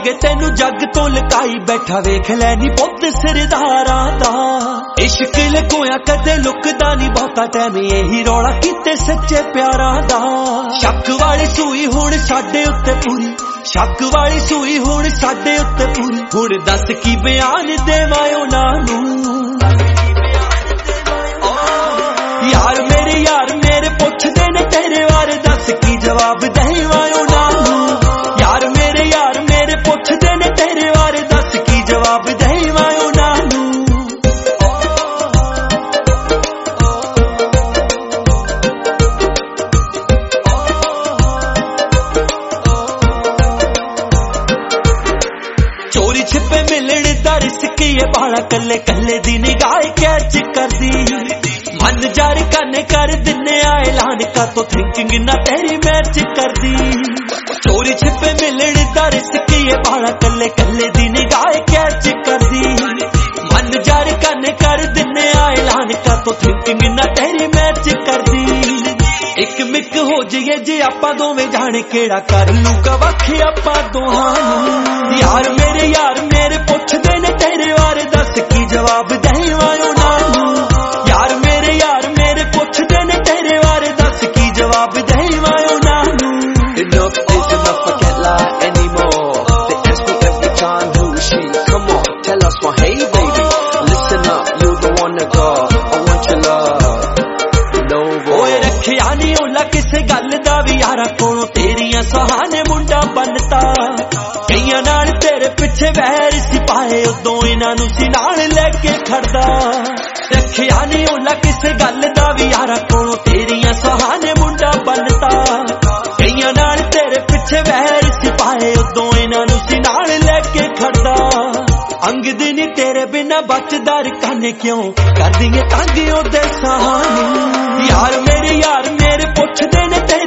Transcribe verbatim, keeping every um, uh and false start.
गए तेनू जग तो लुकाई बैठा वेख लैनी पुत सरदारां दा। इश्क लकोया कदे लुकदा नी बहुता टाइम यही रौला कीते सच्चे प्यारां दा। शक वाली सूई हुण साडे उत्ते पूरी, शक वाली सूई हुण साडे उत्ते पूरी। हुण दस की बयान देवां उन्हां नूं यार मेरे यार मेरे पुछदे ने तेरे बारे दस की जवाब देवां उन्हां नूं। यार मेरे यार मेरे पुछदे ने तेरे बारे दस की जवाब देवां उन्हां नूं। चोरी छिपे मिलण दा रिस्क ये बाला कल्ले कल्ले दी निगाह कैच करदी। मन जार करने कर दिने ऐलान का तो थिंकिंग ना तेरी मैच करदी। चोरी छिपे मिलण दा रिस्क ये बाला कल्ले कल्ले दी निगाह कैच करदी। मन जार करने कर दिने ऐलान का तो थिंकिंग ना तेरी मैच करदी। एक मिक हो जाइए जे आपां दोवें जाने केड़ा कर लूगा वख आपां दोहां नूं। यार मेरे यार मेरे पुछदे ने तेरे बारे दस की जवाब देवां उन्हां नूं। यार मेरे यार मेरे पुछदे ने तेरे बारे दस की जवाब देवां उन्हां नूं। Enough is enough, I can't lie anymore. They ask me every time who is she. Come on, tell us why. Hey baby, listen up, you the one to go. I want your love. No boy. ओए रखिया नी ओला किसे गल दा we यारा कोलों तेरियां सहाने मुंडा बनता। कईयां नाल तेरे पिछे वैर सिपाहे उदों इन्हां नूं सी नाल लेके खड़दा। रखिया नी ओला किसे गल दा वी यारा कोलों तेरियां सहाने मुंडा बनता। कईयां नाल तेरे पिछे वैर सिपाहे उदों इन्हां नूं सी नाल लेके खड़दा। अंग दिनी तेरे बिना बचदा रकाने क्यों कर दिए तंग ओदे सहाने। यार मेरे यार मेरे पुछदे ने